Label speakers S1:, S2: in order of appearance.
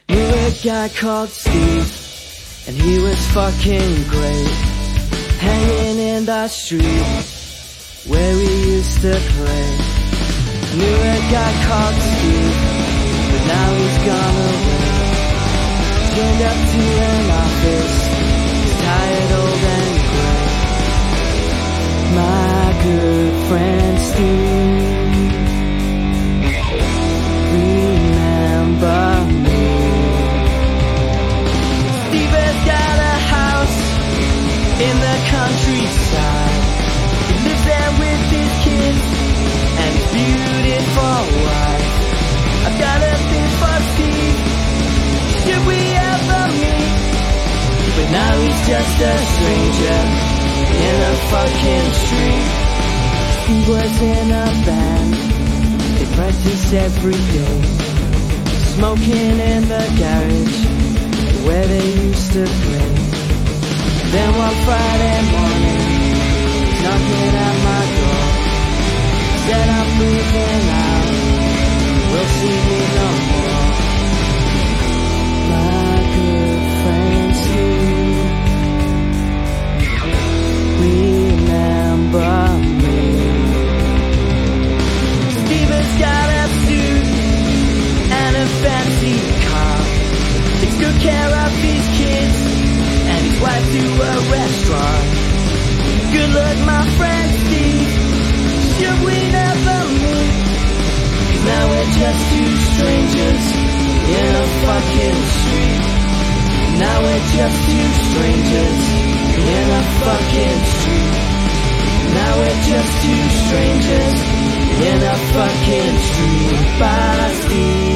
S1: Knew a guy called Steve, and he was fucking great. Hanging in the street where we used to play. Knew a guy called Steve, but now he's gone away. Joined up to an office, he's tired, old and gray. My good friend Steve, remember me. Steve has got a house in the countryside. He lives there with his kids and his beautiful wife. I've got a thing for Steve, should we ever meet? But now he's just a stranger in a fucking street. Steve was in a band, they practice every day, smoking in the garage where they used to play. Then one Friday morning, he's knocking at my door. Said I'm moving out, we'll see me no more. My good friend Steve, remember me. Steve has got a suit and a fancy car, takes good care of his kids and his wife to a restaurant. Good luck, my friend Steve, should we never meet? 'Cause now we're just two strangers in a fucking street. Now we're just two strangers in a fucking street. Now we're just two strangers in a fucking street. Bye, Steve.